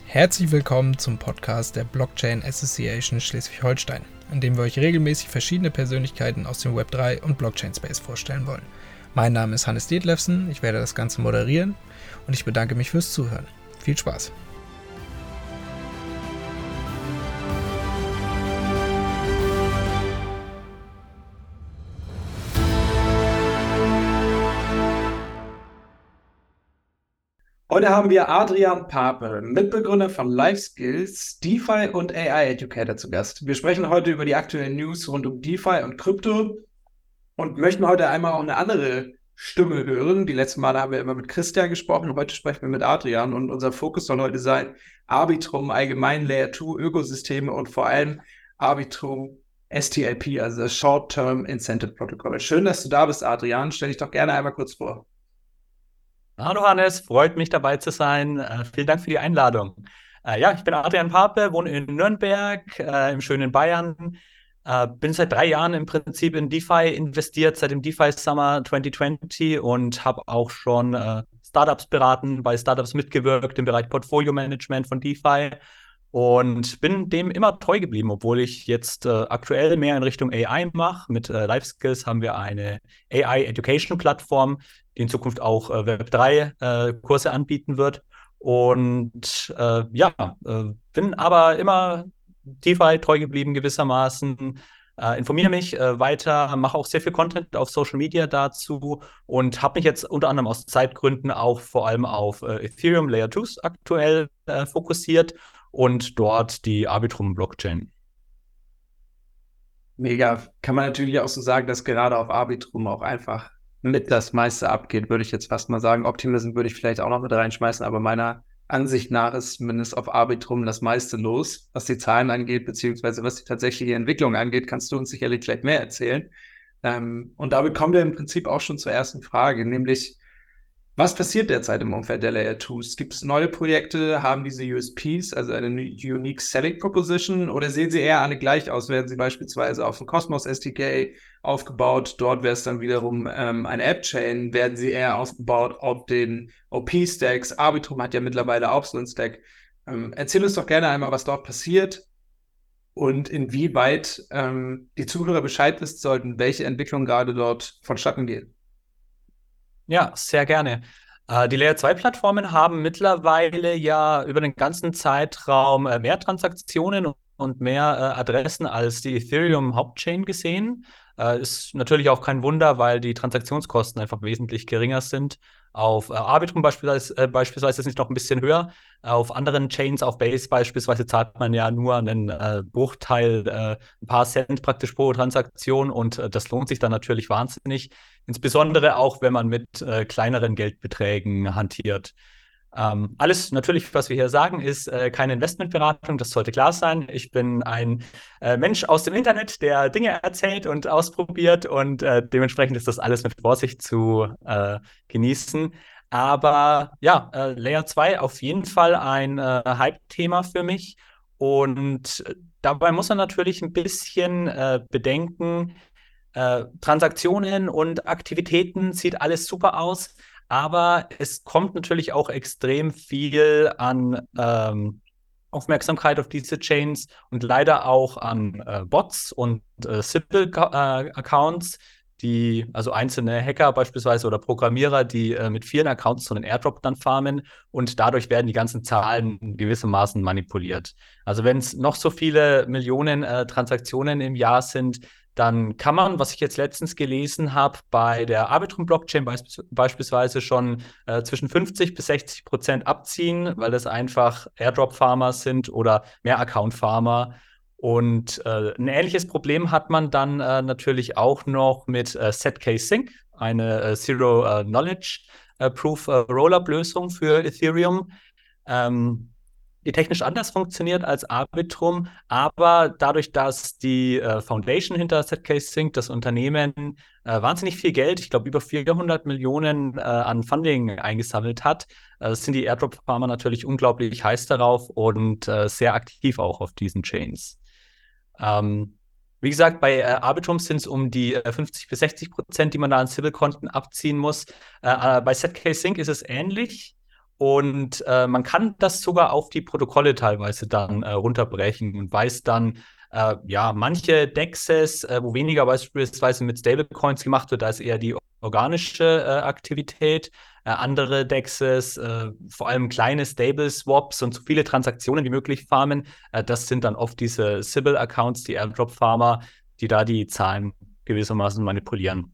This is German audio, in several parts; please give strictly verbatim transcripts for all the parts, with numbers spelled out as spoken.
Herzlich willkommen zum Podcast der Blockchain Association Schleswig-Holstein, in dem wir euch regelmäßig verschiedene Persönlichkeiten aus dem Web drei und Blockchain-Space vorstellen wollen. Mein Name ist Hannes Detlefsen, ich werde das Ganze moderieren und ich bedanke mich fürs Zuhören. Viel Spaß! Heute haben wir Adrian Pape, Mitbegründer von LifeSkills, DeFi und A I-Educator zu Gast. Wir sprechen heute über die aktuellen News rund um DeFi und Krypto und möchten heute einmal auch eine andere Stimme hören. Die letzten Male haben wir immer mit Christian gesprochen, heute sprechen wir mit Adrian und unser Fokus soll heute sein Arbitrum, allgemein Layer zwei Ökosysteme und vor allem Arbitrum S T L P, also das Short-Term Incentive Protocol. Schön, dass du da bist, Adrian. Stell dich doch gerne einmal kurz vor. Hallo Hannes, freut mich dabei zu sein. Äh, vielen Dank für die Einladung. Äh, ja, ich bin Adrian Pape, wohne in Nürnberg, äh, im schönen Bayern. Äh, bin seit drei Jahren im Prinzip in DeFi investiert, seit dem DeFi Summer zwanzig zwanzig und habe auch schon äh, Startups beraten, bei Startups mitgewirkt im Bereich Portfolio Management von DeFi und bin dem immer treu geblieben, obwohl ich jetzt äh, aktuell mehr in Richtung A I mache. Mit äh, LifeSkills haben wir eine A I-Education-Plattform, die in Zukunft auch äh, Web drei äh, Kurse anbieten wird. Und äh, ja, äh, bin aber immer DeFi treu geblieben gewissermaßen, äh, informiere mich äh, weiter, mache auch sehr viel Content auf Social Media dazu und habe mich jetzt unter anderem aus Zeitgründen auch vor allem auf äh, Ethereum Layer zwei aktuell äh, fokussiert und dort die Arbitrum-Blockchain. Mega. Kann man natürlich auch so sagen, dass gerade auf Arbitrum auch einfach mit das meiste abgeht, würde ich jetzt fast mal sagen. Optimism würde ich vielleicht auch noch mit reinschmeißen, aber meiner Ansicht nach ist zumindest auf Arbitrum das meiste los, was die Zahlen angeht, beziehungsweise was die tatsächliche Entwicklung angeht, kannst du uns sicherlich gleich mehr erzählen. Ähm, und damit kommen wir im Prinzip auch schon zur ersten Frage, nämlich was passiert derzeit im Umfeld der Layer twos? Gibt es neue Projekte? Haben diese U S Ps, also eine Unique Selling Proposition, oder sehen sie eher alle gleich aus? Werden sie beispielsweise auf dem Cosmos S D K aufgebaut? Dort wäre es dann wiederum ähm, eine App-Chain. Werden sie eher aufgebaut auf den O P-Stacks? Arbitrum hat ja mittlerweile auch so einen Stack. Ähm, erzähl uns doch gerne einmal, was dort passiert und inwieweit ähm, die Zuhörer Bescheid wissen sollten, welche Entwicklung gerade dort vonstatten geht. Ja, sehr gerne. Äh, die Layer zwei Plattformen haben mittlerweile ja über den ganzen Zeitraum äh, mehr Transaktionen und mehr äh, Adressen als die Ethereum-Hauptchain gesehen. Äh, ist natürlich auch kein Wunder, weil die Transaktionskosten einfach wesentlich geringer sind. Auf äh, Arbitrum beispielsweise, äh, beispielsweise ist es noch ein bisschen höher. Auf anderen Chains, auf Base beispielsweise, zahlt man ja nur einen äh, Bruchteil, äh, ein paar Cent praktisch pro Transaktion und äh, das lohnt sich dann natürlich wahnsinnig. Insbesondere auch, wenn man mit äh, kleineren Geldbeträgen hantiert. Ähm, alles natürlich, was wir hier sagen, ist äh, keine Investmentberatung, das sollte klar sein. Ich bin ein äh, Mensch aus dem Internet, der Dinge erzählt und ausprobiert und äh, dementsprechend ist das alles mit Vorsicht zu äh, genießen. Aber ja, äh, Layer zwei auf jeden Fall ein äh, Hype-Thema für mich und äh, dabei muss man natürlich ein bisschen äh, bedenken, äh, Transaktionen und Aktivitäten sieht alles super aus, aber es kommt natürlich auch extrem viel an ähm, Aufmerksamkeit auf diese Chains und leider auch an äh, Bots und äh, Sybil-Accounts, die, also einzelne Hacker beispielsweise oder Programmierer, die äh, mit vielen Accounts so einen Airdrop dann farmen und dadurch werden die ganzen Zahlen gewissermaßen manipuliert. Also wenn es noch so viele Millionen äh, Transaktionen im Jahr sind, dann kann man, was ich jetzt letztens gelesen habe, bei der Arbitrum-Blockchain beisp- beispielsweise schon äh, zwischen fünfzig bis sechzig Prozent abziehen, weil das einfach Airdrop-Farmer sind oder mehr Account-Farmer. Und äh, ein ähnliches Problem hat man dann äh, natürlich auch noch mit äh, Z K Sync, eine äh, Zero-Knowledge-Proof-Rollup-Lösung für Ethereum. Ähm, die technisch anders funktioniert als Arbitrum, aber dadurch, dass die äh, Foundation hinter Z K Sync, das Unternehmen, äh, wahnsinnig viel Geld, ich glaube über vierhundert Millionen äh, an Funding eingesammelt hat, äh, sind die Airdrop-Farmer natürlich unglaublich heiß darauf und äh, sehr aktiv auch auf diesen Chains. Ähm, wie gesagt, bei äh, Arbitrum sind es um die äh, fünfzig bis sechzig Prozent, die man da an Sybil-Konten abziehen muss. Äh, äh, bei Z K Sync ist es ähnlich. Und äh, man kann das sogar auf die Protokolle teilweise dann äh, runterbrechen und weiß dann, äh, ja, manche D E Xs, äh, wo weniger beispielsweise mit Stablecoins gemacht wird, da ist eher die organische äh, Aktivität. Äh, andere D E Xs, äh, vor allem kleine Stable-Swaps und so viele Transaktionen wie möglich farmen, äh, das sind dann oft diese Sybil-Accounts, die Airdrop-Farmer, die da die Zahlen gewissermaßen manipulieren.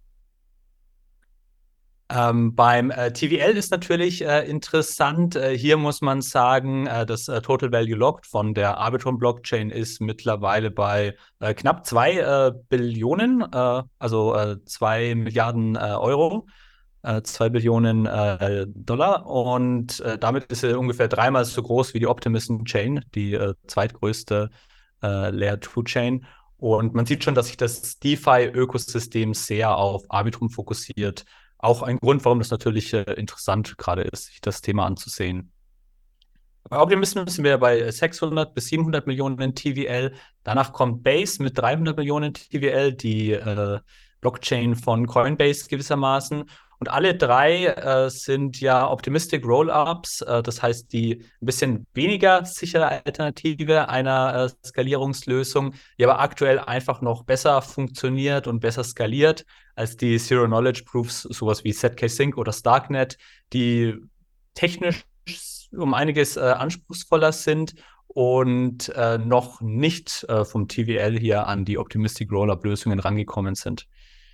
Ähm, beim äh, T V L ist natürlich äh, interessant. Äh, hier muss man sagen, äh, das äh, Total Value Locked von der Arbitrum Blockchain ist mittlerweile bei äh, knapp zwei äh, Billionen, äh, also äh, zwei Milliarden äh, Euro, äh, zwei Billionen äh, Dollar. Und äh, damit ist er ungefähr dreimal so groß wie die Optimism Chain, die äh, zweitgrößte äh, Layer zwei Chain. Und man sieht schon, dass sich das DeFi-Ökosystem sehr auf Arbitrum fokussiert. Auch ein Grund, warum das natürlich äh, interessant gerade ist, sich das Thema anzusehen. Bei Optimism sind wir bei sechshundert bis siebenhundert Millionen T V L. Danach kommt Base mit dreihundert Millionen T V L, die äh, Blockchain von Coinbase gewissermaßen. Und alle drei äh, sind ja Optimistic Rollups, äh, das heißt die ein bisschen weniger sichere Alternative einer äh, Skalierungslösung, die aber aktuell einfach noch besser funktioniert und besser skaliert als die Zero-Knowledge-Proofs, sowas wie Z K Sync oder Starknet, die technisch um einiges äh, anspruchsvoller sind und äh, noch nicht äh, vom T V L hier an die Optimistic Rollup-Lösungen rangekommen sind.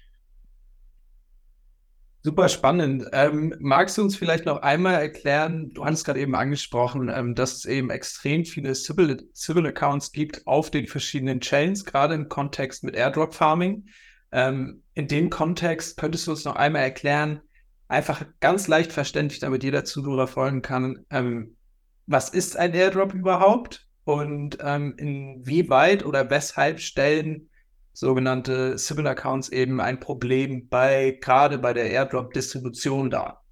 Super spannend. Ähm, magst du uns vielleicht noch einmal erklären, du hattest gerade eben angesprochen, ähm, dass es eben extrem viele Sybil-Accounts gibt auf den verschiedenen Chains, gerade im Kontext mit Airdrop-Farming. Ähm, in dem Kontext könntest du uns noch einmal erklären, einfach ganz leicht verständlich, damit jeder Zuhörer folgen kann, ähm, was ist ein Airdrop überhaupt und ähm, inwieweit oder weshalb stellen sogenannte Sybil-Accounts eben ein Problem bei, gerade bei der Airdrop-Distribution dar?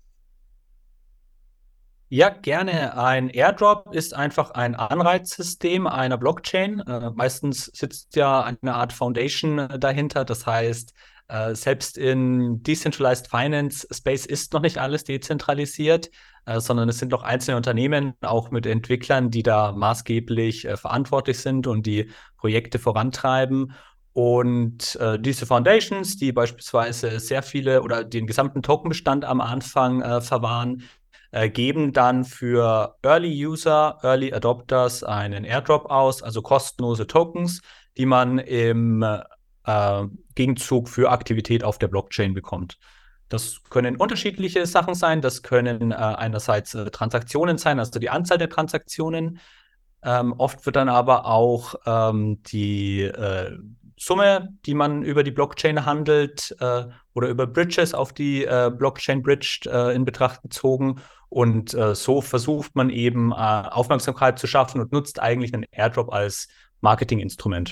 Ja, gerne. Ein Airdrop ist einfach ein Anreizsystem einer Blockchain. Äh, meistens sitzt ja eine Art Foundation äh, dahinter. Das heißt, äh, selbst in Decentralized Finance Space ist noch nicht alles dezentralisiert, äh, sondern es sind noch einzelne Unternehmen, auch mit Entwicklern, die da maßgeblich äh, verantwortlich sind und die Projekte vorantreiben. Und äh, diese Foundations, die beispielsweise sehr viele oder den gesamten Tokenbestand am Anfang äh, verwahren, äh, geben dann für Early User, Early Adopters einen Airdrop aus, also kostenlose Tokens, die man im äh, Gegenzug für Aktivität auf der Blockchain bekommt. Das können unterschiedliche Sachen sein. Das können äh, einerseits äh, Transaktionen sein, also die Anzahl der Transaktionen. Ähm, oft wird dann aber auch ähm, die äh, Summe, die man über die Blockchain handelt äh, oder über Bridges auf die äh, Blockchain bridged, äh, in Betracht gezogen. Und äh, so versucht man eben äh, Aufmerksamkeit zu schaffen und nutzt eigentlich einen Airdrop als Marketinginstrument.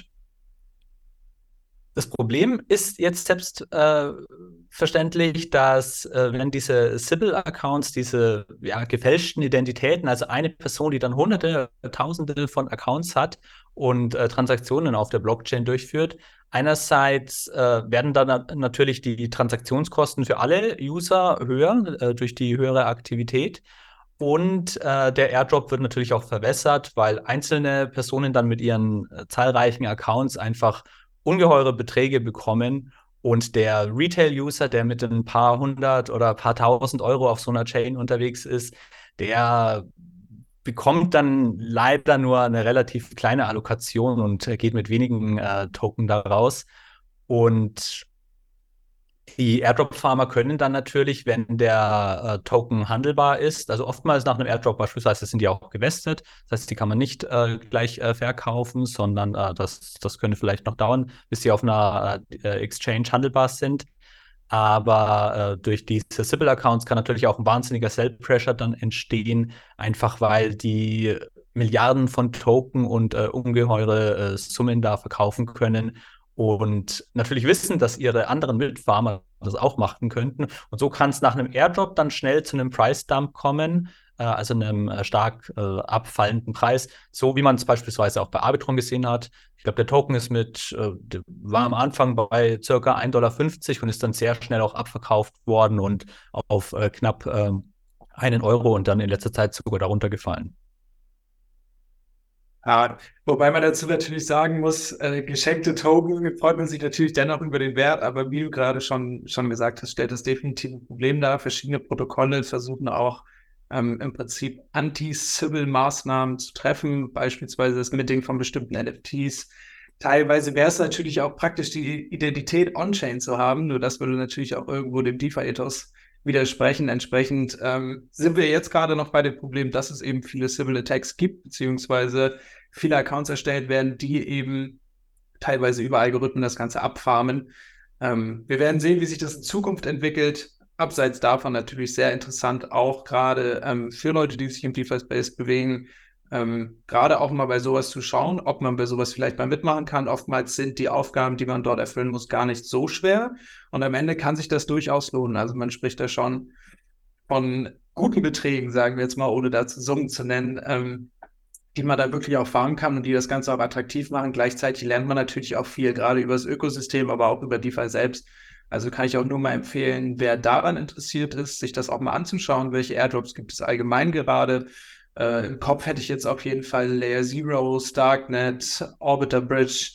Das Problem ist jetzt selbstverständlich, äh, dass äh, wenn diese Sybil-Accounts, diese ja, gefälschten Identitäten, also eine Person, die dann hunderte, tausende von Accounts hat und äh, Transaktionen auf der Blockchain durchführt, einerseits äh, werden dann na- natürlich die Transaktionskosten für alle User höher äh, durch die höhere Aktivität. Und äh, der Airdrop wird natürlich auch verwässert, weil einzelne Personen dann mit ihren äh, zahlreichen Accounts einfach ungeheure Beträge bekommen und der Retail-User, der mit ein paar hundert oder ein paar tausend Euro auf so einer Chain unterwegs ist, der bekommt dann leider nur eine relativ kleine Allokation und äh, geht mit wenigen äh, Token da raus. Und die Airdrop-Farmer können dann natürlich, wenn der äh, Token handelbar ist, also oftmals nach einem Airdrop beispielsweise sind die auch gewestet, das heißt, die kann man nicht äh, gleich äh, verkaufen, sondern äh, das, das könnte vielleicht noch dauern, bis sie auf einer äh, Exchange handelbar sind. Aber äh, durch diese Sybil-Accounts kann natürlich auch ein wahnsinniger Sell-Pressure dann entstehen, einfach weil die Milliarden von Token und äh, ungeheure äh, Summen da verkaufen können und natürlich wissen, dass ihre anderen Mitfarmer das auch machen könnten. Und so kann es nach einem Airdrop dann schnell zu einem Price-Dump kommen, äh, also einem äh, stark äh, abfallenden Preis, so wie man es beispielsweise auch bei Arbitrum gesehen hat. Ich glaube, der Token ist mit, äh, war am Anfang bei circa ein Dollar fünfzig und ist dann sehr schnell auch abverkauft worden und auf äh, knapp äh, einen Euro und dann in letzter Zeit sogar darunter gefallen. Ja, wobei man dazu natürlich sagen muss, äh, geschenkte Token freut man sich natürlich dennoch über den Wert, aber wie du gerade schon, schon gesagt hast, stellt das definitiv ein Problem dar. Verschiedene Protokolle versuchen auch ähm, im Prinzip Anti-Sybil-Maßnahmen zu treffen, beispielsweise das Minting von bestimmten N F Ts. Teilweise wäre es natürlich auch praktisch, die Identität on-chain zu haben, nur das würde natürlich auch irgendwo dem DeFi-Ethos widersprechen. Entsprechend ähm, sind wir jetzt gerade noch bei dem Problem, dass es eben viele Sybil-Attacks gibt, beziehungsweise viele Accounts erstellt werden, die eben teilweise über Algorithmen das Ganze abfarmen. Ähm, wir werden sehen, wie sich das in Zukunft entwickelt. Abseits davon natürlich sehr interessant, auch gerade ähm, für Leute, die sich im DeFi-Space bewegen, ähm, gerade auch mal bei sowas zu schauen, ob man bei sowas vielleicht mal mitmachen kann. Oftmals sind die Aufgaben, die man dort erfüllen muss, gar nicht so schwer. Und am Ende kann sich das durchaus lohnen. Also man spricht da schon von guten Beträgen, sagen wir jetzt mal, ohne dazu Summen zu nennen, ähm, die man da wirklich auch fahren kann und die das Ganze auch attraktiv machen. Gleichzeitig lernt man natürlich auch viel, gerade über das Ökosystem, aber auch über DeFi selbst. Also kann ich auch nur mal empfehlen, wer daran interessiert ist, sich das auch mal anzuschauen. Welche Airdrops gibt es allgemein gerade? Äh, im Kopf hätte ich jetzt auf jeden Fall Layer Zero, Starknet, Orbiter Bridge,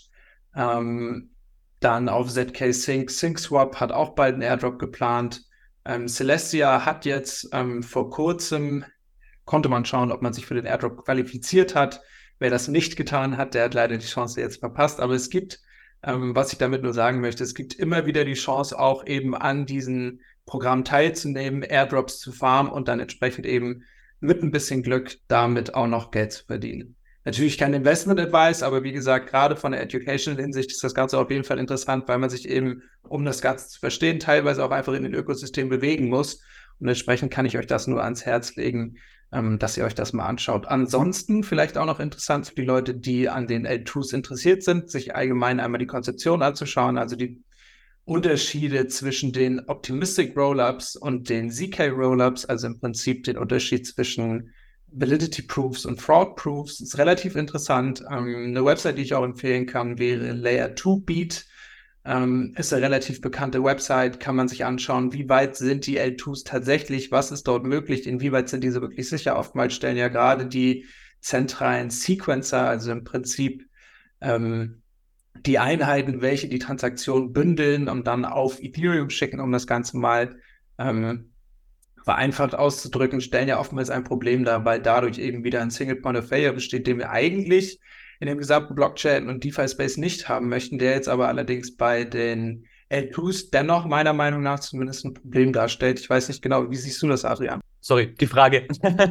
ähm, dann auf Z K Sync. SyncSwap hat auch bald einen Airdrop geplant. Ähm, Celestia hat jetzt ähm, vor kurzem konnte man schauen, ob man sich für den Airdrop qualifiziert hat. Wer das nicht getan hat, der hat leider die Chance jetzt verpasst. Aber es gibt, ähm, was ich damit nur sagen möchte, es gibt immer wieder die Chance, auch eben an diesen Programmen teilzunehmen, Airdrops zu farmen und dann entsprechend eben mit ein bisschen Glück damit auch noch Geld zu verdienen. Natürlich kein Investment-Advice, aber wie gesagt, gerade von der Educational-Hinsicht ist das Ganze auf jeden Fall interessant, weil man sich eben, um das Ganze zu verstehen, teilweise auch einfach in den Ökosystem bewegen muss. Und entsprechend kann ich euch das nur ans Herz legen, ähm, dass ihr euch das mal anschaut. Ansonsten vielleicht auch noch interessant für die Leute, die an den L zwei s interessiert sind, sich allgemein einmal die Konzeption anzuschauen, also die Unterschiede zwischen den Optimistic Rollups und den Z K Rollups, also im Prinzip den Unterschied zwischen Validity Proofs und Fraud Proofs, ist relativ interessant. Ähm, eine Website, die ich auch empfehlen kann, wäre Layer zwei Beat. Ähm, ist eine relativ bekannte Website, kann man sich anschauen, wie weit sind die L zwei s tatsächlich, was ist dort möglich, inwieweit sind diese wirklich sicher. Oftmals stellen ja gerade die zentralen Sequencer, also im Prinzip ähm, die Einheiten, welche die Transaktion bündeln und dann auf Ethereum schicken, um das Ganze mal ähm, vereinfacht auszudrücken, stellen ja oftmals ein Problem dar, weil dadurch eben wieder ein Single Point of Failure besteht, den wir eigentlich in dem gesamten Blockchain- und DeFi-Space nicht haben möchten, der jetzt aber allerdings bei den L zwei s dennoch meiner Meinung nach zumindest ein Problem darstellt. Ich weiß nicht genau, wie siehst du das, Adrian? Sorry, die Frage.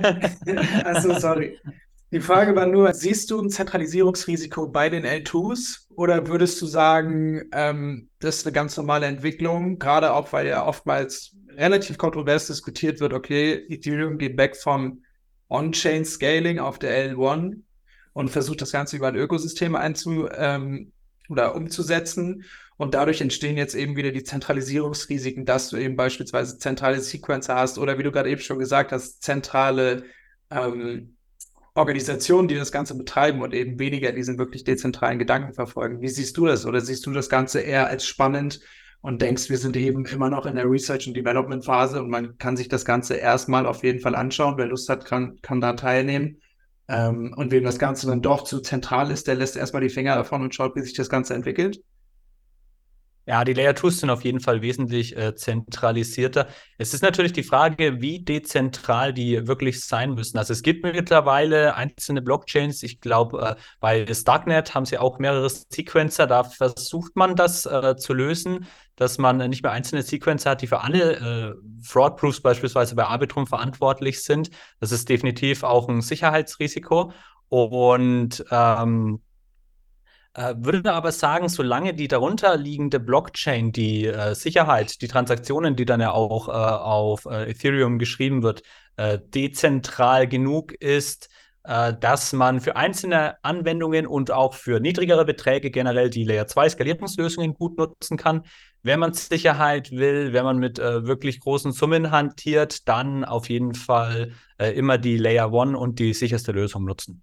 Achso, sorry. Die Frage war nur, siehst du ein Zentralisierungsrisiko bei den L zwei s oder würdest du sagen, ähm, das ist eine ganz normale Entwicklung, gerade auch, weil ja oftmals relativ kontrovers diskutiert wird, okay, Ethereum geht weg vom On-Chain-Scaling auf der L eins und versucht das Ganze über ein Ökosystem einzu ähm, oder umzusetzen. Und dadurch entstehen jetzt eben wieder die Zentralisierungsrisiken, dass du eben beispielsweise zentrale Sequencer hast oder wie du gerade eben schon gesagt hast, zentrale ähm, Organisationen, die das Ganze betreiben und eben weniger diesen wirklich dezentralen Gedanken verfolgen. Wie siehst du das? Oder siehst du das Ganze eher als spannend und denkst, wir sind eben immer noch in der Research- und Development-Phase und man kann sich das Ganze erstmal auf jeden Fall anschauen. Wer Lust hat, kann, kann da teilnehmen. Ähm, und wem das Ganze dann doch zu zentral ist, der lässt erstmal die Finger davon und schaut, wie sich das Ganze entwickelt. Ja, die Layer zwei s sind auf jeden Fall wesentlich äh, zentralisierter. Es ist natürlich die Frage, wie dezentral die wirklich sein müssen. Also es gibt mittlerweile einzelne Blockchains, ich glaube, äh, bei Starknet haben sie auch mehrere Sequencer, da versucht man das äh, zu lösen, dass man äh, nicht mehr einzelne Sequencer hat, die für alle äh, Fraud-Proofs beispielsweise bei Arbitrum verantwortlich sind. Das ist definitiv auch ein Sicherheitsrisiko. Und ähm, Äh, würde aber sagen, solange die darunter liegende Blockchain, die äh, Sicherheit, die Transaktionen, die dann ja auch äh, auf äh, Ethereum geschrieben wird, äh, dezentral genug ist, äh, dass man für einzelne Anwendungen und auch für niedrigere Beträge generell die Layer zwei Skalierungslösungen gut nutzen kann. Wenn man Sicherheit will, wenn man mit äh, wirklich großen Summen hantiert, dann auf jeden Fall äh, immer die Layer eins und die sicherste Lösung nutzen.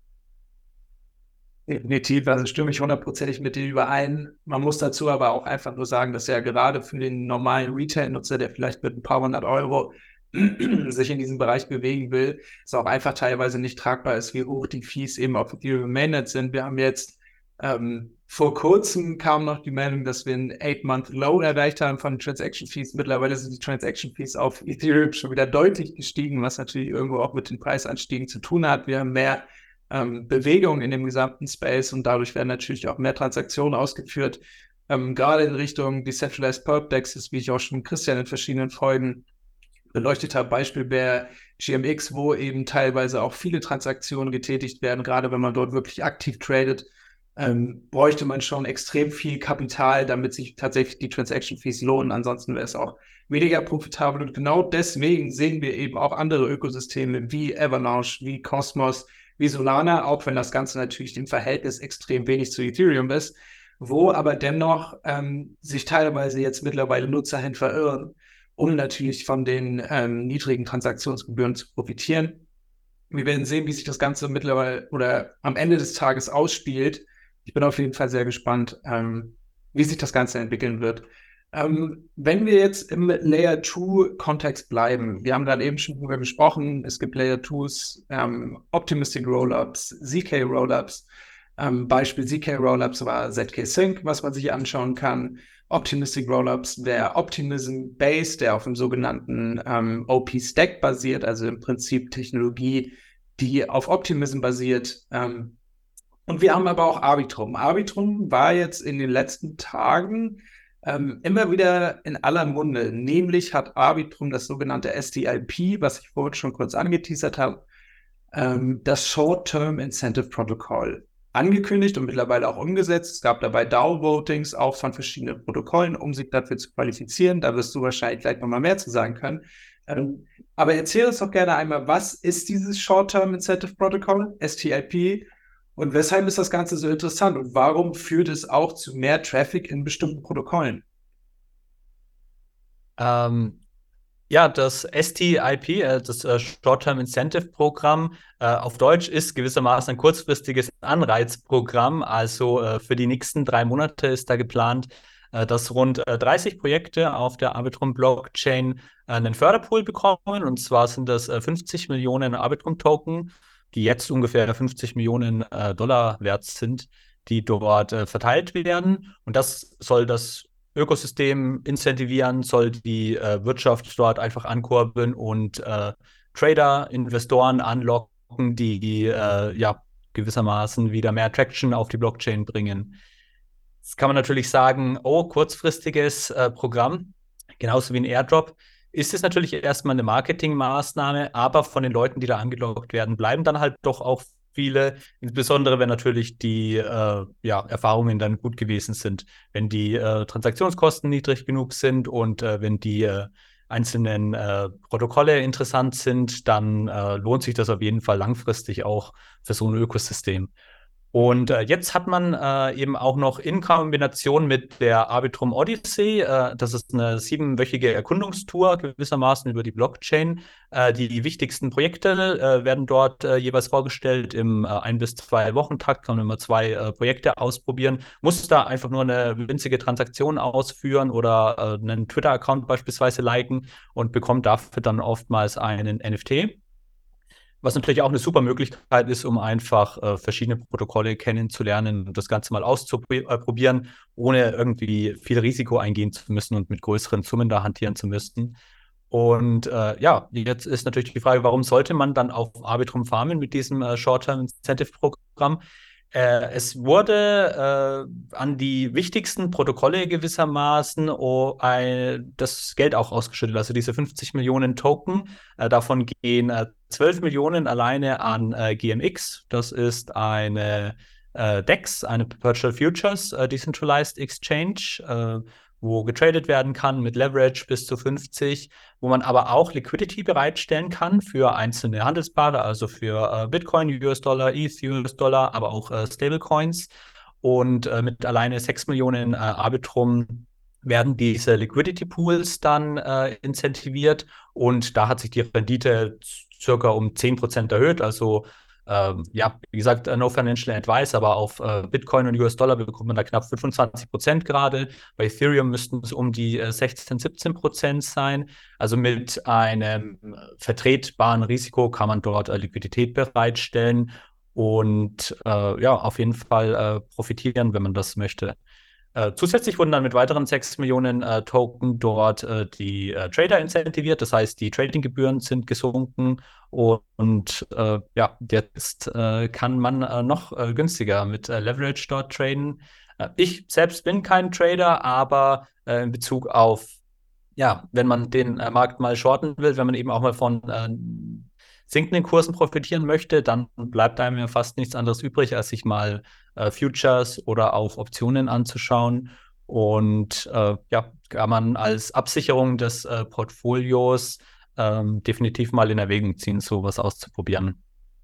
Definitiv, also stimme ich hundertprozentig mit dir überein. Man muss dazu aber auch einfach nur sagen, dass ja gerade für den normalen Retail-Nutzer, der vielleicht mit ein paar hundert Euro sich in diesem Bereich bewegen will, es auch einfach teilweise nicht tragbar ist, wie hoch die Fees eben auf Ethereum Mainnet sind. Wir haben jetzt ähm, vor kurzem kam noch die Meldung, dass wir ein eight-Month-Low erreicht haben von Transaction Fees. Mittlerweile sind die Transaction Fees auf Ethereum schon wieder deutlich gestiegen, was natürlich irgendwo auch mit den Preisanstiegen zu tun hat. Wir haben mehr ähm, Bewegung in dem gesamten Space und dadurch werden natürlich auch mehr Transaktionen ausgeführt. Ähm, gerade in Richtung Decentralized Perp Dexes, wie ich auch schon Christian in verschiedenen Folgen beleuchtet habe. Beispiel wäre G M X, wo eben teilweise auch viele Transaktionen getätigt werden, gerade wenn man dort wirklich aktiv tradet. Ähm, bräuchte man schon extrem viel Kapital, damit sich tatsächlich die Transaction Fees lohnen. Ansonsten wäre es auch weniger profitabel. Und genau deswegen sehen wir eben auch andere Ökosysteme wie Avalanche, wie Cosmos, wie Solana, auch wenn das Ganze natürlich im Verhältnis extrem wenig zu Ethereum ist, wo aber dennoch ähm, sich teilweise jetzt mittlerweile Nutzer hin verirren, um natürlich von den ähm, niedrigen Transaktionsgebühren zu profitieren. Wir werden sehen, wie sich das Ganze mittlerweile oder am Ende des Tages ausspielt. Ich bin auf jeden Fall sehr gespannt, ähm, wie sich das Ganze entwickeln wird. Ähm, wenn wir jetzt im Layer zwei Kontext bleiben, wir haben gerade eben schon darüber gesprochen, es gibt Layer twos, ähm, Optimistic Rollups, Z K Rollups. Ähm, Beispiel Z K Rollups war Z K Sync, was man sich anschauen kann. Optimistic Rollups wäre Optimism Base, der auf dem sogenannten ähm, O P-Stack basiert, also im Prinzip Technologie, die auf Optimism basiert. Ähm, und wir haben aber auch Arbitrum. Arbitrum war jetzt in den letzten Tagen ähm, immer wieder in aller Munde. Nämlich hat Arbitrum das sogenannte S T I P, was ich vorhin schon kurz angeteasert habe, ähm, das Short-Term Incentive Protocol angekündigt und mittlerweile auch umgesetzt. Es gab dabei DAO-Votings auch von verschiedenen Protokollen, um sich dafür zu qualifizieren. Da wirst du wahrscheinlich gleich nochmal mehr zu sagen können. Ähm, aber erzähl uns doch gerne einmal, was ist dieses Short-Term Incentive Protocol, S T I P, und weshalb ist das Ganze so interessant und warum führt es auch zu mehr Traffic in bestimmten Protokollen? Ähm, ja, das S T I P, äh, das äh, Short-Term Incentive Programm, äh, auf Deutsch ist gewissermaßen ein kurzfristiges Anreizprogramm. Also äh, für die nächsten drei Monate ist da geplant, äh, dass rund äh, dreißig Projekte auf der Arbitrum-Blockchain äh, einen Förderpool bekommen. Und zwar sind das äh, fünfzig Millionen Arbitrum-Token, die jetzt ungefähr fünfzig Millionen äh, Dollar wert sind, die dort äh, verteilt werden. Und das soll das Ökosystem incentivieren, soll die äh, Wirtschaft dort einfach ankurbeln und äh, Trader, Investoren anlocken, die äh, ja gewissermaßen wieder mehr Traction auf die Blockchain bringen. Jetzt kann man natürlich sagen, oh, kurzfristiges äh, Programm, genauso wie ein Airdrop, ist es natürlich erstmal eine Marketingmaßnahme, aber von den Leuten, die da angelockt werden, bleiben dann halt doch auch viele, insbesondere wenn natürlich die äh, ja, Erfahrungen dann gut gewesen sind. Wenn die äh, Transaktionskosten niedrig genug sind und äh, wenn die äh, einzelnen äh, Protokolle interessant sind, dann äh, lohnt sich das auf jeden Fall langfristig auch für so ein Ökosystem. Und äh, jetzt hat man äh, eben auch noch in Kombination mit der Arbitrum Odyssey, äh, das ist eine siebenwöchige Erkundungstour gewissermaßen über die Blockchain. Äh, die, die wichtigsten Projekte äh, werden dort äh, jeweils vorgestellt. Im äh, ein- bis zwei Wochen-Takt kann man immer zwei äh, Projekte ausprobieren. Muss da einfach nur eine winzige Transaktion ausführen oder äh, einen Twitter-Account beispielsweise liken und bekommt dafür dann oftmals einen N F T. Was natürlich auch eine super Möglichkeit ist, um einfach äh, verschiedene Protokolle kennenzulernen und das Ganze mal auszuprobieren, ohne irgendwie viel Risiko eingehen zu müssen und mit größeren Summen da hantieren zu müssen. Und äh, ja, jetzt ist natürlich die Frage, warum sollte man dann auf Arbitrum farmen mit diesem äh, Short-Term Incentive Programm? Äh, es wurde äh, an die wichtigsten Protokolle gewissermaßen oh, ein, das Geld auch ausgeschüttet, also diese fünfzig Millionen Token. Äh, davon gehen äh, zwölf Millionen alleine an äh, G M X. Das ist eine äh, D E X, eine Virtual Futures äh, Decentralized Exchange, äh, wo getradet werden kann mit Leverage bis zu fünfzig, wo man aber auch Liquidity bereitstellen kann für einzelne Handelspaare, also für äh, Bitcoin, U S-Dollar, E T H, U S-Dollar, aber auch äh, Stablecoins. Und äh, mit alleine sechs Millionen äh, Arbitrum werden diese Liquidity Pools dann äh, incentiviert und da hat sich die Rendite circa um zehn Prozent erhöht, also Ähm, ja, wie gesagt, no financial advice, aber auf äh, Bitcoin und U S-Dollar bekommt man da knapp fünfundzwanzig Prozent gerade. Bei Ethereum müssten es um die äh, sechzehn, siebzehn Prozent sein. Also mit einem äh, vertretbaren Risiko kann man dort äh, Liquidität bereitstellen und äh, ja, auf jeden Fall äh, profitieren, wenn man das möchte. Äh, zusätzlich wurden dann mit weiteren sechs Millionen äh, Token dort äh, die äh, Trader incentiviert. Das heißt, die Tradinggebühren sind gesunken und, und äh, ja, jetzt äh, kann man äh, noch äh, günstiger mit äh, Leverage dort traden. Äh, ich selbst bin kein Trader, aber äh, in Bezug auf, ja, wenn man den äh, Markt mal shorten will, wenn man eben auch mal von äh, sinkenden Kursen profitieren möchte, dann bleibt einem ja fast nichts anderes übrig, als sich mal äh, Futures oder auch Optionen anzuschauen. Und äh, ja, kann man als Absicherung des äh, Portfolios ähm, definitiv mal in Erwägung ziehen, sowas auszuprobieren.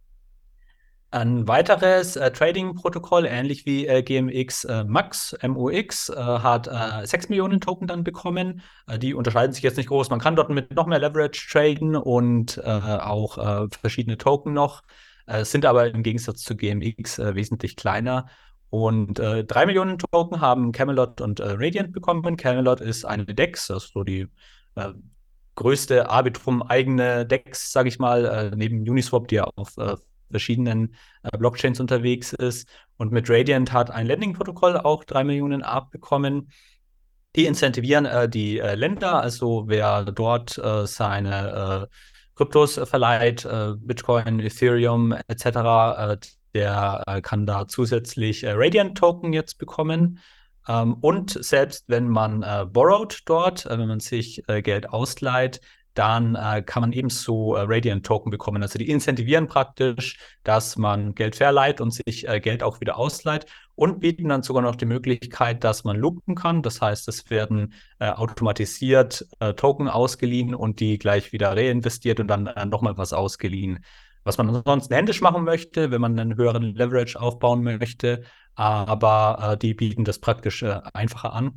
Ein weiteres äh, Trading-Protokoll, ähnlich wie äh, G M X äh, Max, M U X, äh, hat äh, sechs Millionen Token dann bekommen. Äh, die unterscheiden sich jetzt nicht groß. Man kann dort mit noch mehr Leverage traden und äh, auch äh, verschiedene Token noch, äh, sind aber im Gegensatz zu G M X äh, wesentlich kleiner. Und äh, drei Millionen Token haben Camelot und äh, Radiant bekommen. Camelot ist eine DEX, das ist so die äh, größte Arbitrum-eigene DEX, sage ich mal, äh, neben Uniswap, die ja auf äh, verschiedenen äh, Blockchains unterwegs ist. Und mit Radiant hat ein Lending-Protokoll auch drei Millionen A R P bekommen. Die incentivieren äh, die äh, Länder, also wer dort äh, seine äh, Kryptos äh, verleiht, äh, Bitcoin, Ethereum et cetera, äh, der äh, kann da zusätzlich äh, Radiant-Token jetzt bekommen. Ähm, und selbst wenn man äh, borrowed dort, äh, wenn man sich äh, Geld ausleiht, dann äh, kann man ebenso äh, Radiant-Token bekommen. Also die incentivieren praktisch, dass man Geld verleiht und sich äh, Geld auch wieder ausleiht und bieten dann sogar noch die Möglichkeit, dass man loopen kann. Das heißt, es werden äh, automatisiert äh, Token ausgeliehen und die gleich wieder reinvestiert und dann äh, nochmal was ausgeliehen. Was man ansonsten händisch machen möchte, wenn man einen höheren Leverage aufbauen möchte, aber äh, die bieten das praktisch äh, einfacher an.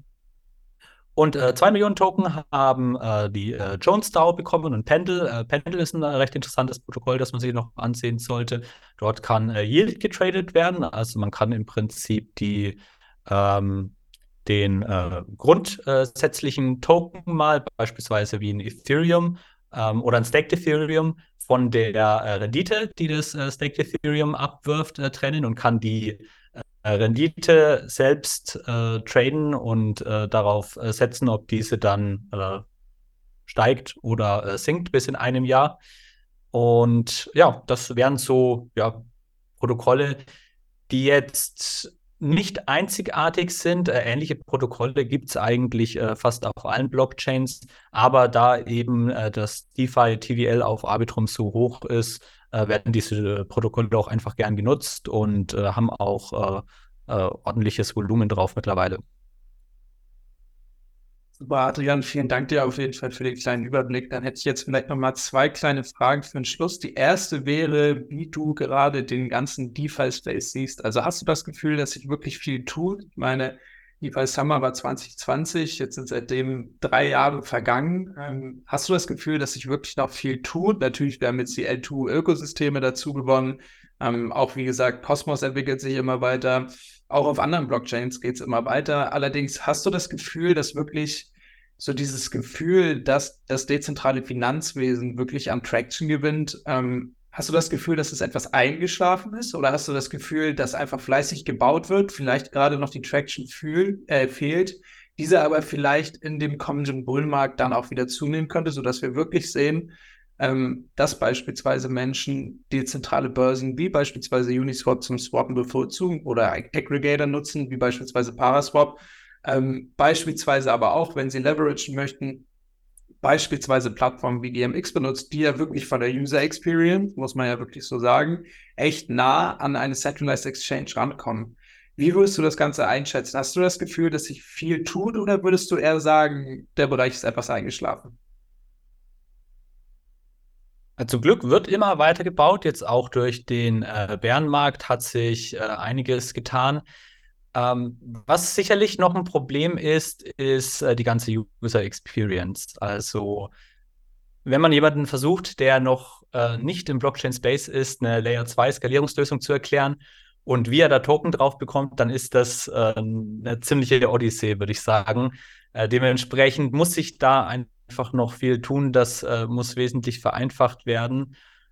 Und äh, zwei Millionen Token haben äh, die äh, Jones DAO bekommen und Pendle. Äh, Pendle ist ein äh, recht interessantes Protokoll, das man sich noch ansehen sollte. Dort kann äh, Yield getradet werden. Also man kann im Prinzip die, ähm, den äh, grundsätzlichen Token mal, beispielsweise wie ein Ethereum ähm, oder ein Staked Ethereum, von der äh, Rendite, die das äh, Staked Ethereum abwirft, äh, trennen und kann die Rendite selbst äh, traden und äh, darauf äh, setzen, ob diese dann äh, steigt oder äh, sinkt bis in einem Jahr. Und ja, das wären so ja, Protokolle, die jetzt nicht einzigartig sind. Äh, ähnliche Protokolle gibt es eigentlich äh, fast auf allen Blockchains, aber da eben äh, das DeFi T V L auf Arbitrum so hoch ist, äh, werden diese Protokolle auch einfach gern genutzt und äh, haben auch äh, äh, ordentliches Volumen drauf mittlerweile. Super, Adrian, vielen Dank dir auf jeden Fall für den kleinen Überblick. Dann hätte ich jetzt vielleicht noch mal zwei kleine Fragen für den Schluss. Die erste wäre, wie du gerade den ganzen DeFi-Space siehst. Also hast du das Gefühl, dass sich wirklich viel tut? Ich meine, DeFi Summer war zwanzig zwanzig, jetzt sind seitdem drei Jahre vergangen. Ähm, hast du das Gefühl, dass sich wirklich noch viel tut? Natürlich, wir haben jetzt die L zwei Ökosysteme dazu gewonnen. Ähm, auch wie gesagt, Cosmos entwickelt sich immer weiter. Auch auf anderen Blockchains geht es immer weiter. Allerdings hast du das Gefühl, dass wirklich so dieses Gefühl, dass das dezentrale Finanzwesen wirklich an Traction gewinnt. Ähm, hast du das Gefühl, dass es etwas eingeschlafen ist? Oder hast du das Gefühl, dass einfach fleißig gebaut wird, vielleicht gerade noch die Traction fühl, äh, fehlt, diese aber vielleicht in dem kommenden Bullmarkt dann auch wieder zunehmen könnte, sodass wir wirklich sehen, ähm, dass beispielsweise Menschen dezentrale Börsen wie beispielsweise Uniswap zum Swappen bevorzugen oder Aggregator nutzen, wie beispielsweise Paraswap, ähm, beispielsweise aber auch, wenn sie leveragen möchten, beispielsweise Plattformen wie G M X benutzt, die ja wirklich von der User Experience, muss man ja wirklich so sagen, echt nah an eine Centralized Exchange rankommen. Wie würdest du das Ganze einschätzen? Hast du das Gefühl, dass sich viel tut oder würdest du eher sagen, der Bereich ist etwas eingeschlafen? Zum Glück wird immer weiter gebaut. Jetzt auch durch den äh, Bärenmarkt hat sich äh, einiges getan. Ähm, was sicherlich noch ein Problem ist, ist äh, die ganze User Experience. Also wenn man jemanden versucht, der noch äh, nicht im Blockchain-Space ist, eine Layer zwei Skalierungslösung zu erklären und wie er da Token drauf bekommt, dann ist das äh, eine ziemliche Odyssee, würde ich sagen. Äh, dementsprechend muss sich da einfach noch viel tun. Das äh, muss wesentlich vereinfacht werden.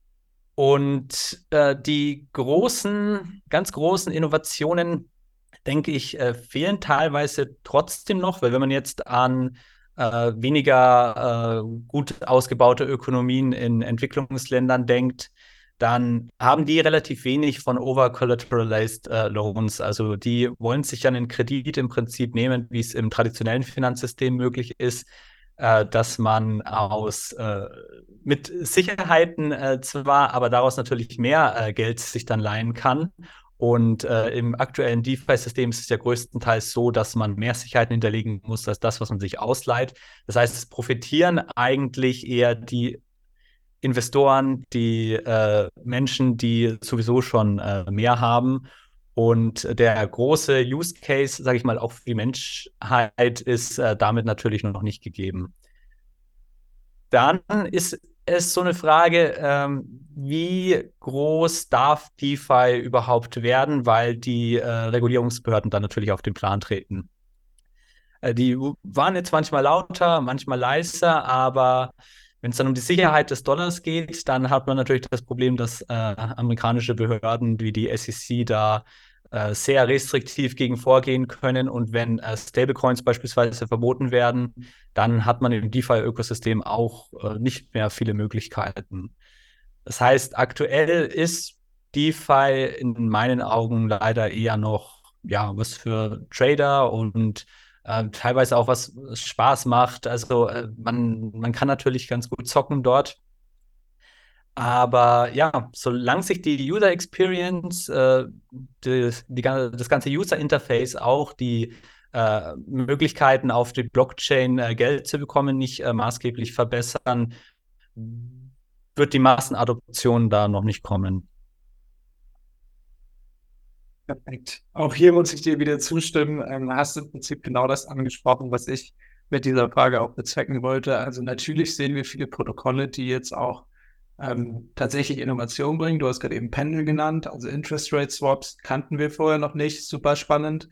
Und äh, die großen, ganz großen Innovationen, denke ich, äh, fehlen teilweise trotzdem noch, weil wenn man jetzt an äh, weniger äh, gut ausgebaute Ökonomien in Entwicklungsländern denkt, dann haben die relativ wenig von over-collateralized äh, Loans. Also die wollen sich dann einen Kredit im Prinzip nehmen, wie es im traditionellen Finanzsystem möglich ist, äh, dass man aus äh, mit Sicherheiten äh, zwar, aber daraus natürlich mehr äh, Geld sich dann leihen kann. Und äh, im aktuellen DeFi-System ist es ja größtenteils so, dass man mehr Sicherheiten hinterlegen muss als das, was man sich ausleiht. Das heißt, es profitieren eigentlich eher die Investoren, die äh, Menschen, die sowieso schon äh, mehr haben. Und der große Use Case, sage ich mal, auch für die Menschheit ist äh, damit natürlich noch nicht gegeben. Dann ist es so eine Frage, ähm, wie groß darf DeFi überhaupt werden, weil die äh, Regulierungsbehörden dann natürlich auf den Plan treten. Äh, die waren jetzt manchmal lauter, manchmal leiser, aber wenn es dann um die Sicherheit des Dollars geht, dann hat man natürlich das Problem, dass äh, amerikanische Behörden wie die S E C da äh, sehr restriktiv gegen vorgehen können. Und wenn äh, Stablecoins beispielsweise verboten werden, dann hat man im DeFi-Ökosystem auch äh, nicht mehr viele Möglichkeiten. Das heißt, aktuell ist DeFi in meinen Augen leider eher noch ja, was für Trader und äh, teilweise auch was Spaß macht. Also äh, man, man kann natürlich ganz gut zocken dort. Aber ja, solange sich die User Experience, äh, die, die, das ganze User Interface, auch die äh, Möglichkeiten auf die Blockchain äh, Geld zu bekommen, nicht äh, maßgeblich verbessern, wird die Massenadoption da noch nicht kommen. Perfekt. Auch hier muss ich dir wieder zustimmen. Ähm, hast du im Prinzip genau das angesprochen, was ich mit dieser Frage auch bezwecken wollte. Also natürlich sehen wir viele Protokolle, die jetzt auch ähm, tatsächlich Innovation bringen. Du hast gerade eben Pendel genannt, also Interest Rate Swaps kannten wir vorher noch nicht. Super spannend.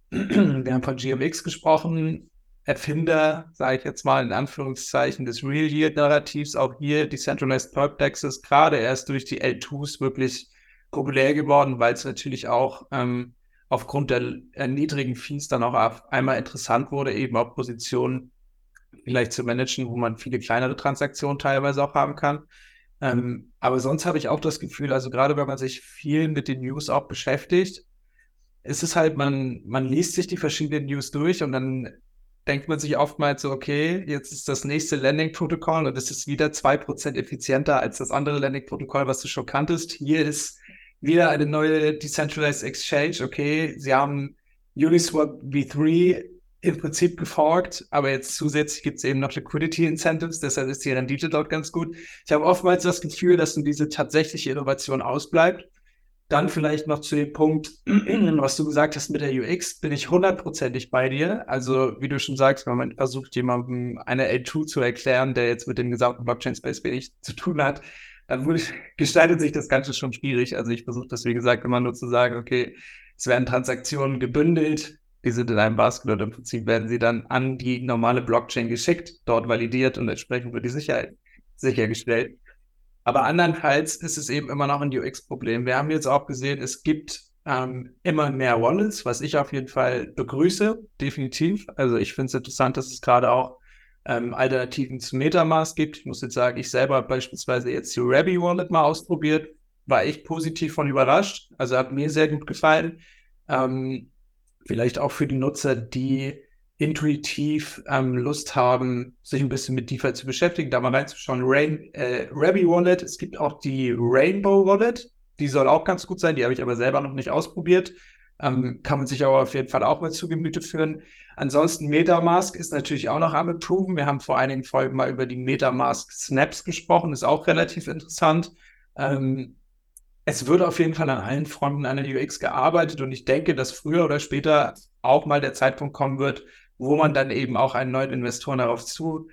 Wir haben von G M X gesprochen. Erfinder, sage ich jetzt mal in Anführungszeichen, des Real Yield Narrativs. Auch hier Decentralized Perp Dexes, gerade erst durch die L twos wirklich populär geworden, weil es natürlich auch ähm, aufgrund der äh, niedrigen Fees dann auch auf einmal interessant wurde, eben auch Positionen vielleicht zu managen, wo man viele kleinere Transaktionen teilweise auch haben kann. Ähm, aber sonst habe ich auch das Gefühl, also gerade wenn man sich viel mit den News auch beschäftigt, ist es halt, man, man liest sich die verschiedenen News durch und dann denkt man sich oftmals so, okay, jetzt ist das nächste Lending-Protokoll und es ist wieder zwei Prozent effizienter als das andere Lending-Protokoll, was du schon kanntest. Hier ist wieder eine neue Decentralized Exchange. Okay, sie haben Uniswap V drei im Prinzip geforkt, aber jetzt zusätzlich gibt es eben noch Liquidity Incentives, deshalb ist die Rendite dort ganz gut. Ich habe oftmals das Gefühl, dass diese tatsächliche Innovation ausbleibt. Dann vielleicht noch zu dem Punkt, was du gesagt hast mit der U X, bin ich hundertprozentig bei dir. Also wie du schon sagst, wenn man versucht, jemandem eine L zwei zu erklären, der jetzt mit dem gesamten Blockchain-Space wenig zu tun hat, dann gestaltet sich das Ganze schon schwierig. Also ich versuche das, wie gesagt, immer nur zu sagen, okay, es werden Transaktionen gebündelt, die sind in einem Basket und im Prinzip werden sie dann an die normale Blockchain geschickt, dort validiert und entsprechend wird die Sicherheit sichergestellt. Aber andernfalls ist es eben immer noch ein U X-Problem. Wir haben jetzt auch gesehen, es gibt ähm, immer mehr Wallets, was ich auf jeden Fall begrüße, definitiv. Also ich finde es interessant, dass es gerade auch ähm, Alternativen zu MetaMask gibt. Ich muss jetzt sagen, ich selber habe beispielsweise jetzt die Rabby Wallet mal ausprobiert, war echt positiv von überrascht. Also hat mir sehr gut gefallen. Ähm, vielleicht auch für die Nutzer, die intuitiv ähm, Lust haben, sich ein bisschen mit DeFi zu beschäftigen, da mal reinzuschauen. Rain, äh, Rabby Wallet, es gibt auch die Rainbow Wallet, die soll auch ganz gut sein, die habe ich aber selber noch nicht ausprobiert. Ähm, kann man sich aber auf jeden Fall auch mal zu Gemüte führen. Ansonsten MetaMask ist natürlich auch noch am Improven. Wir haben vor einigen Folgen mal über die MetaMask Snaps gesprochen, ist auch relativ interessant. Ähm, es wird auf jeden Fall an allen Fronten an der U X gearbeitet und ich denke, dass früher oder später auch mal der Zeitpunkt kommen wird, wo man dann eben auch einen neuen Investoren darauf zu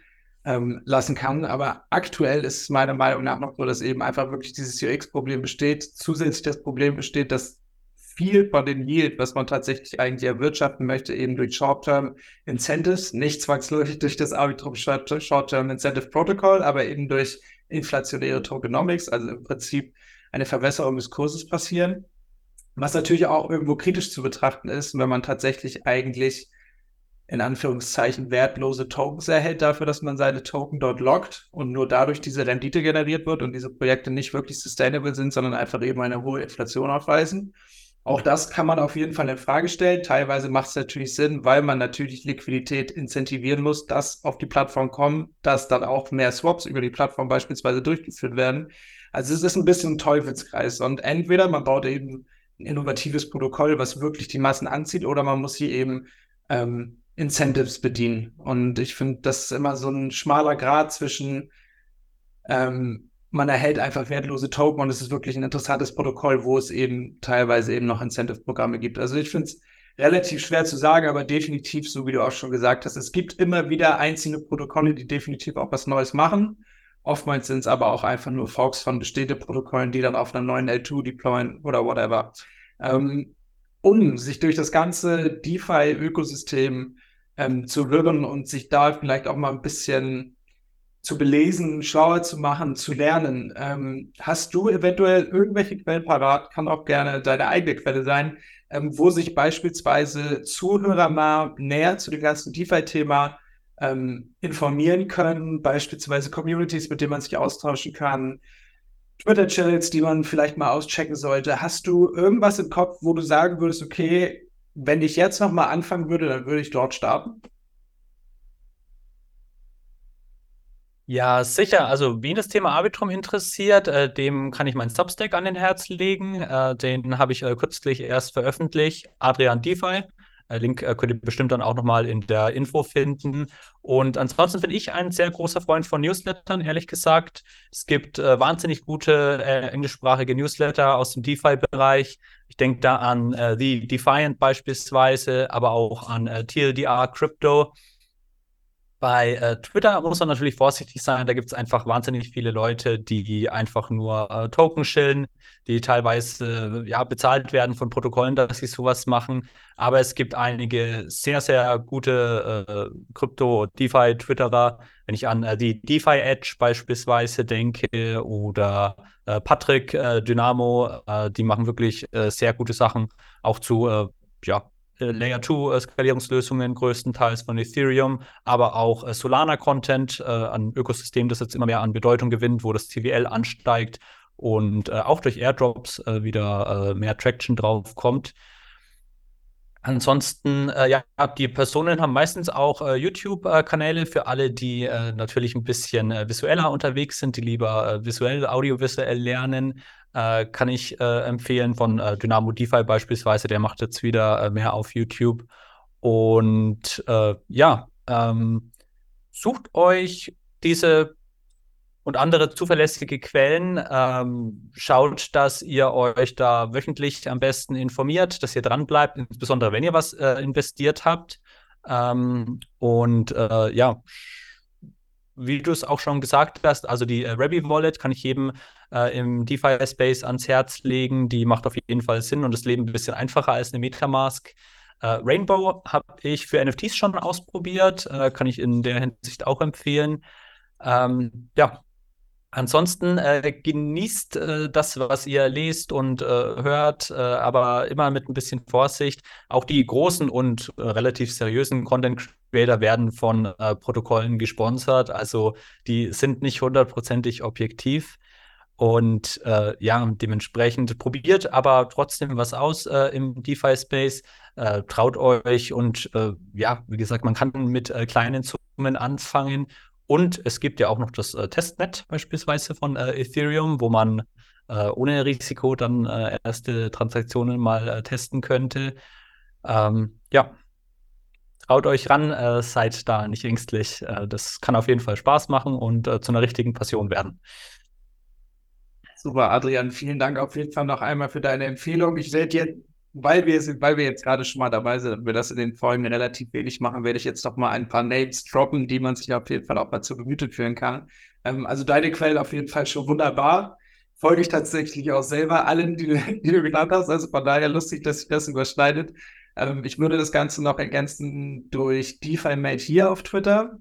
ähm, lassen kann. Aber aktuell ist es meiner Meinung nach noch so, dass eben einfach wirklich dieses U X-Problem besteht. Zusätzlich das Problem besteht, dass viel von dem Yield, was man tatsächlich eigentlich erwirtschaften möchte, eben durch Short-Term Incentives, nicht zwangsläufig durch das Arbitrum Short-Term Incentive Protocol, aber eben durch inflationäre Tokenomics, also im Prinzip eine Verwässerung des Kurses passieren. Was natürlich auch irgendwo kritisch zu betrachten ist, wenn man tatsächlich eigentlich in Anführungszeichen wertlose Tokens erhält dafür, dass man seine Token dort lockt und nur dadurch diese Rendite generiert wird und diese Projekte nicht wirklich sustainable sind, sondern einfach eben eine hohe Inflation aufweisen. Auch das kann man auf jeden Fall in Frage stellen. Teilweise macht es natürlich Sinn, weil man natürlich Liquidität incentivieren muss, dass auf die Plattform kommen, dass dann auch mehr Swaps über die Plattform beispielsweise durchgeführt werden. Also es ist ein bisschen ein Teufelskreis und entweder man baut eben ein innovatives Protokoll, was wirklich die Massen anzieht, oder man muss hier eben ähm, Incentives bedienen. Und ich finde, das ist immer so ein schmaler Grat zwischen ähm, man erhält einfach wertlose Token und es ist wirklich ein interessantes Protokoll, wo es eben teilweise eben noch Incentive-Programme gibt. Also ich finde es relativ schwer zu sagen, aber definitiv, so wie du auch schon gesagt hast, es gibt immer wieder einzelne Protokolle, die definitiv auch was Neues machen. Oftmals sind es aber auch einfach nur Forks von bestehenden Protokollen, die dann auf einer neuen L zwei deployen oder whatever. Ähm, um sich durch das ganze DeFi-Ökosystem ähm, zu wirren und sich da vielleicht auch mal ein bisschen zu belesen, schlauer zu machen, zu lernen. Ähm, hast du eventuell irgendwelche Quellen parat, kann auch gerne deine eigene Quelle sein, ähm, wo sich beispielsweise Zuhörer mal näher zu dem ganzen DeFi-Thema ähm, informieren können, beispielsweise Communities, mit denen man sich austauschen kann, Twitter-Channels, die man vielleicht mal auschecken sollte. Hast du irgendwas im Kopf, wo du sagen würdest, okay, wenn ich jetzt noch mal anfangen würde, dann würde ich dort starten? Ja, sicher. Also, wen das Thema Arbitrum interessiert, äh, dem kann ich meinen Substack an den Herz legen. Äh, den habe ich äh, kürzlich erst veröffentlicht. Adrian DeFi. Äh, Link äh, könnt ihr bestimmt dann auch nochmal in der Info finden. Und ansonsten bin ich ein sehr großer Freund von Newslettern, ehrlich gesagt. Es gibt äh, wahnsinnig gute äh, englischsprachige Newsletter aus dem DeFi-Bereich. Ich denke da an äh, The Defiant beispielsweise, aber auch an äh, T L D R Crypto. Bei äh, Twitter muss man natürlich vorsichtig sein. Da gibt es einfach wahnsinnig viele Leute, die einfach nur äh, Token chillen, die teilweise äh, ja, bezahlt werden von Protokollen, dass sie sowas machen. Aber es gibt einige sehr, sehr gute äh, Krypto-DeFi-Twitterer. Wenn ich an äh, die DeFi Edge beispielsweise denke oder äh, Patrick äh, Dynamo, äh, die machen wirklich äh, sehr gute Sachen, auch zu äh, ja, Layer zwei Skalierungslösungen größtenteils von Ethereum, aber auch äh, Solana-Content, äh, ein Ökosystem, das jetzt immer mehr an Bedeutung gewinnt, wo das T V L ansteigt und äh, auch durch Airdrops äh, wieder äh, mehr Traction drauf kommt. Ansonsten, äh, ja, die Personen haben meistens auch äh, YouTube-Kanäle für alle, die äh, natürlich ein bisschen äh, visueller unterwegs sind, die lieber äh, visuell, audiovisuell lernen. Äh, kann ich äh, empfehlen von äh, Dynamo DeFi beispielsweise, der macht jetzt wieder äh, mehr auf YouTube. Und äh, ja, ähm, sucht euch diese und andere zuverlässige Quellen. Ähm, schaut, dass ihr euch da wöchentlich am besten informiert, dass ihr dran bleibt, insbesondere wenn ihr was äh, investiert habt. Ähm, und äh, ja, wie du es auch schon gesagt hast, also die äh, Rabby Wallet kann ich jedem äh, im DeFi-Space ans Herz legen. Die macht auf jeden Fall Sinn und das Leben ein bisschen einfacher als eine Metamask. Äh, Rainbow habe ich für N F Ts schon ausprobiert, äh, kann ich in der Hinsicht auch empfehlen. Ähm, ja, ansonsten äh, genießt äh, das, was ihr lest und äh, hört, äh, aber immer mit ein bisschen Vorsicht. Auch die großen und äh, relativ seriösen Content-Creator werden von äh, Protokollen gesponsert, also die sind nicht hundertprozentig objektiv. Und äh, ja, dementsprechend probiert aber trotzdem was aus äh, im DeFi-Space. Äh, traut euch und äh, ja, wie gesagt, man kann mit äh, kleinen Summen anfangen. Und es gibt ja auch noch das äh, Testnet beispielsweise von äh, Ethereum, wo man äh, ohne Risiko dann äh, erste Transaktionen mal äh, testen könnte. Ähm, ja, traut euch ran, äh, seid da nicht ängstlich. Äh, das kann auf jeden Fall Spaß machen und äh, zu einer richtigen Passion werden. Super, Adrian, vielen Dank auf jeden Fall noch einmal für deine Empfehlung. Ich werde jetzt weil wir, weil wir jetzt gerade schon mal dabei sind und wir das in den Folgen relativ wenig machen, werde ich jetzt noch mal ein paar Names droppen, die man sich auf jeden Fall auch mal zu Gemüte führen kann. Ähm, also deine Quellen auf jeden Fall schon wunderbar. Folge ich tatsächlich auch selber allen, die, die du genannt hast. Also von daher lustig, dass sich das überschneidet. Ähm, ich würde das Ganze noch ergänzen durch DeFi-Mate hier auf Twitter,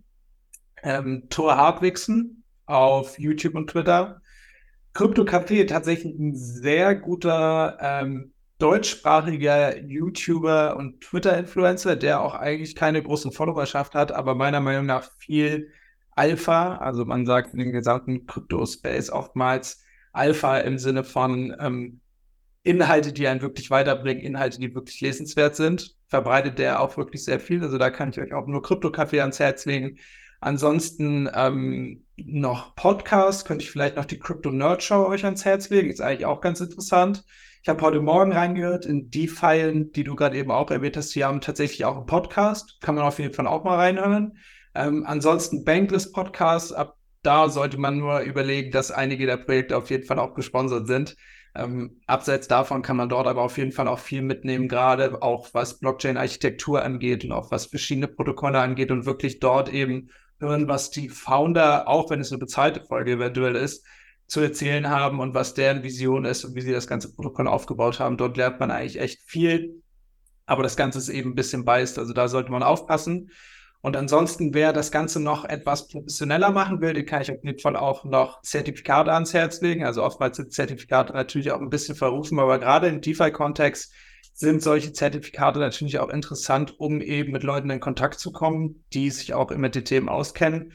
ähm, Thor Hartwigsen auf YouTube und Twitter. CryptoCafé tatsächlich ein sehr guter ähm, deutschsprachiger YouTuber und Twitter-Influencer, der auch eigentlich keine großen Followerschaft hat, aber meiner Meinung nach viel Alpha, also man sagt in dem gesamten Crypto-Space oftmals Alpha im Sinne von ähm, Inhalte, die einen wirklich weiterbringen, Inhalte, die wirklich lesenswert sind, verbreitet der auch wirklich sehr viel. Also da kann ich euch auch nur CryptoCafé ans Herz legen. Ansonsten ähm, noch Podcast, könnte ich vielleicht noch die Crypto Nerd Show euch ans Herz legen. Ist eigentlich auch ganz interessant. Ich habe heute Morgen reingehört in die Feilen, die du gerade eben auch erwähnt hast. Die haben tatsächlich auch einen Podcast. Kann man auf jeden Fall auch mal reinhören. Ähm, ansonsten Bankless Podcast. Ab da sollte man nur überlegen, dass einige der Projekte auf jeden Fall auch gesponsert sind. Ähm, abseits davon kann man dort aber auf jeden Fall auch viel mitnehmen, gerade auch was Blockchain-Architektur angeht und auch was verschiedene Protokolle angeht und wirklich dort eben hören, was die Founder, auch wenn es eine bezahlte Folge eventuell ist, zu erzählen haben und was deren Vision ist und wie sie das ganze Protokoll aufgebaut haben. Dort lernt man eigentlich echt viel, aber das Ganze ist eben ein bisschen biased, also da sollte man aufpassen. Und ansonsten, wer das Ganze noch etwas professioneller machen will, den kann ich auf jeden Fall auch noch Zertifikate ans Herz legen. Also oftmals sind Zertifikate natürlich auch ein bisschen verrufen, aber gerade im DeFi-Kontext sind solche Zertifikate natürlich auch interessant, um eben mit Leuten in Kontakt zu kommen, die sich auch mit den Themen auskennen.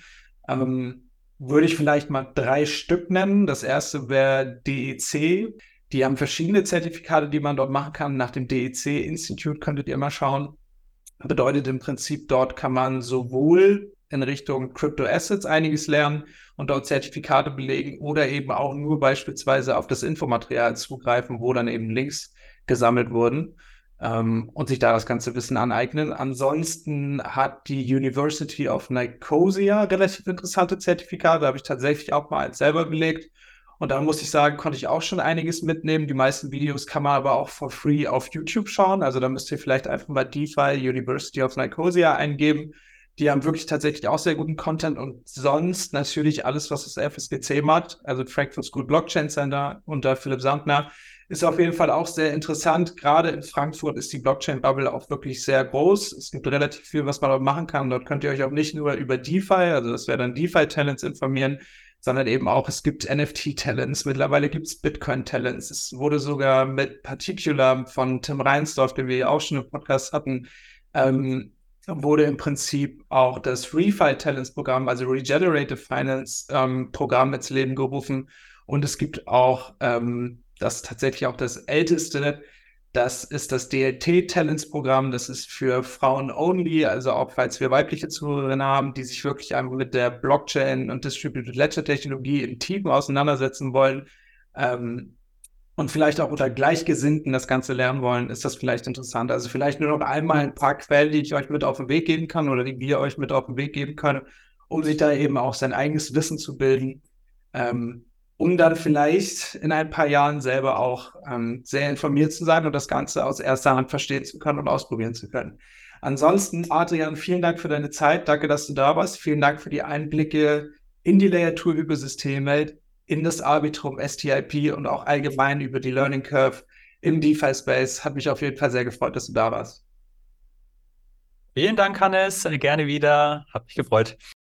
Ähm, würde ich vielleicht mal drei Stück nennen. Das erste wäre D E C. Die haben verschiedene Zertifikate, die man dort machen kann. Nach dem D E C Institute könntet ihr mal schauen. Bedeutet im Prinzip, dort kann man sowohl in Richtung Crypto Assets einiges lernen und dort Zertifikate belegen oder eben auch nur beispielsweise auf das Infomaterial zugreifen, wo dann eben Links gesammelt wurden ähm, und sich da das ganze Wissen aneignen. Ansonsten hat die University of Nicosia relativ interessante Zertifikate. Da habe ich tatsächlich auch mal eins selber belegt. Und da muss ich sagen, konnte ich auch schon einiges mitnehmen. Die meisten Videos kann man aber auch for free auf YouTube schauen. Also da müsst ihr vielleicht einfach mal DeFi University of Nicosia eingeben. Die haben wirklich tatsächlich auch sehr guten Content und sonst natürlich alles, was das F S B C macht, also Frankfurt School Blockchain Center unter Philipp Sandner, ist auf jeden Fall auch sehr interessant. Gerade in Frankfurt ist die Blockchain-Bubble auch wirklich sehr groß. Es gibt relativ viel, was man dort machen kann. Dort könnt ihr euch auch nicht nur über DeFi, also das wäre dann DeFi-Talents, informieren, sondern eben auch, es gibt N F T-Talents, mittlerweile gibt es Bitcoin-Talents. Es wurde sogar mit Particular von Tim Reinsdorf, den wir ja auch schon im Podcast hatten, ähm, wurde im Prinzip auch das ReFi-Talents-Programm, also Regenerative Finance-Programm ähm, ins Leben gerufen. Und es gibt auch, ähm, das ist tatsächlich auch das älteste, das ist das D L T-Talents-Programm, das ist für Frauen only, also auch falls wir weibliche Zuhörerinnen haben, die sich wirklich einfach mit der Blockchain- und Distributed Ledger-Technologie im Team auseinandersetzen wollen ähm, und vielleicht auch unter Gleichgesinnten das Ganze lernen wollen, ist das vielleicht interessant. Also vielleicht nur noch einmal ein paar Quellen, die ich euch mit auf den Weg geben kann oder die wir euch mit auf den Weg geben können, um sich da eben auch sein eigenes Wissen zu bilden. Ähm, um dann vielleicht in ein paar Jahren selber auch ähm, sehr informiert zu sein und das Ganze aus erster Hand verstehen zu können und ausprobieren zu können. Ansonsten, Adrian, vielen Dank für deine Zeit. Danke, dass du da warst. Vielen Dank für die Einblicke in die Layer-zwei-Ökosysteme, in das Arbitrum, S T I P und auch allgemein über die Learning Curve im DeFi-Space. Hat mich auf jeden Fall sehr gefreut, dass du da warst. Vielen Dank, Hannes. Gerne wieder. Hat mich gefreut.